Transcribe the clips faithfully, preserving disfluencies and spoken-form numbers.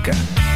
Питанка.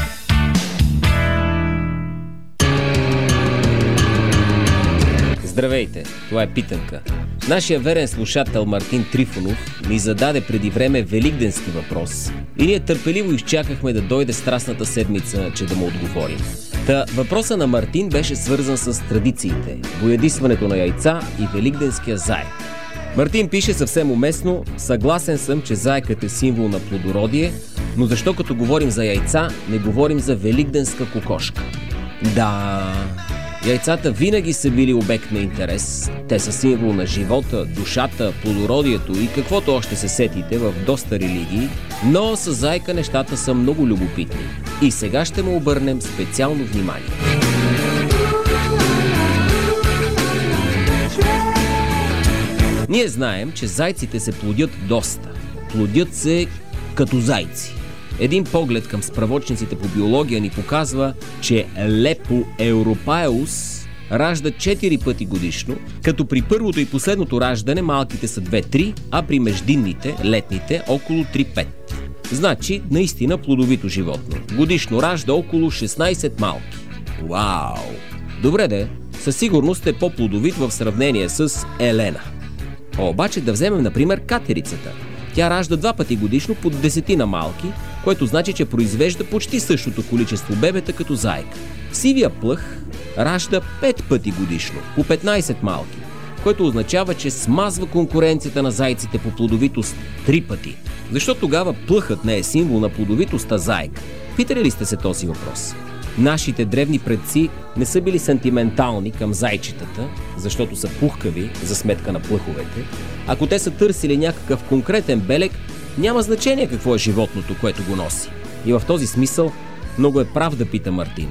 Здравейте, това е Питанка. Нашия верен слушател Мартин Трифонов ни зададе преди време великденски въпрос и ние търпеливо изчакахме да дойде страстната седмица, че да му отговорим. Та въпроса на Мартин беше свързан с традициите, боядисването на яйца и великденския заек. Мартин пише съвсем уместно: съгласен съм, че заекът е символ на плодородие, но защо като говорим за яйца, не говорим за великденска кокошка? Да, яйцата винаги са били обект на интерес. Те са символ на живота, душата, плодородието и каквото още се сетите в доста религии, но с зайка нещата са много любопитни. И сега ще му обърнем специално внимание. Ние знаем, че зайците се плодят доста. Плодят се като зайци. Един поглед към справочниците по биология ни показва, че Лепо европаеус ражда четири пъти годишно, като при първото и последното раждане малките са две-три, а при междинните, летните, около три-пет. Значи, наистина плодовито животно. Годишно ражда около шестнайсет малки. Вау! Добре де, със сигурност е по-плодовит в сравнение с Елена. Обаче да вземем, например, катерицата. Тя ражда два пъти годишно по десетина малки, което значи, че произвежда почти същото количество бебета като заек. Сивия плъх ражда пет пъти годишно, по петнайсет малки, което означава, че смазва конкуренцията на зайците по плодовитост три пъти. Защо тогава плъхът не е символ на плодовитост, а заек? Питали ли сте се този въпрос? Нашите древни предци не са били сантиментални към зайчетата, защото са пухкави за сметка на плъховете. Ако те са търсили някакъв конкретен белег, няма значение какво е животното, което го носи. И в този смисъл много е прав да пита Мартин.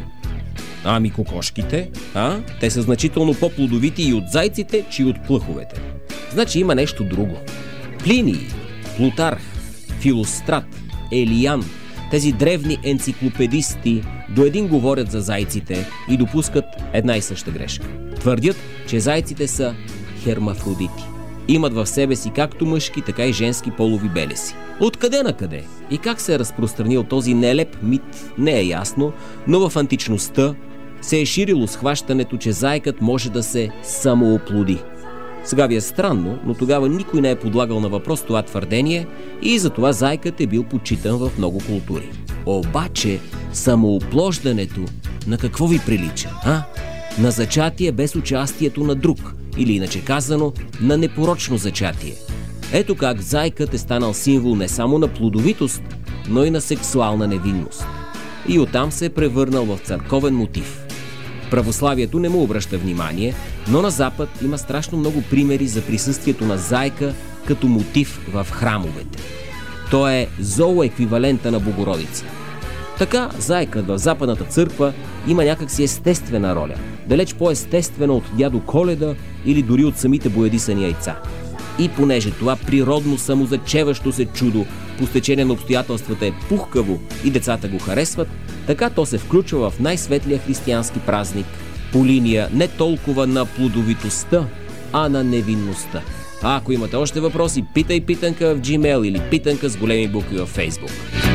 Ами кокошките? А? Те са значително по-плодовити и от зайците, че и от плъховете. Значи има нещо друго. Плиний, Плутарх, Филострат, Елиян, тези древни енциклопедисти до един говорят за зайците и допускат една и съща грешка. Твърдят, че зайците са хермафродити. Имат в себе си както мъжки, така и женски полови белеси. Откъде на къде и как се е разпространил този нелеп мит, не е ясно, но в античността се е ширило схващането, че зайкът може да се самооплоди. Сега ви е странно, но тогава никой не е подлагал на въпрос това твърдение и затова зайкът е бил почитан в много култури. Обаче самооплождането на какво ви прилича, а? На зачатие без участието на друг, или иначе казано, на непорочно зачатие. Ето как зайкът е станал символ не само на плодовитост, но и на сексуална невинност. И оттам се е превърнал в църковен мотив. Православието не му обръща внимание, но на Запад има страшно много примери за присъствието на зайка като мотив в храмовете. Той е зооеквивалента на Богородица. Така зайкът в Западната църква има някакси естествена роля, далеч по-естествена от дядо Коледа или дори от самите боядисани яйца. И понеже това природно самозачеващо се чудо по стечение на обстоятелствата е пухкаво и децата го харесват, така то се включва в най-светлия християнски празник по линия не толкова на плодовитостта, а на невинността. А ако имате още въпроси, питай Питанка в Gmail или Питанка с големи букви във Facebook.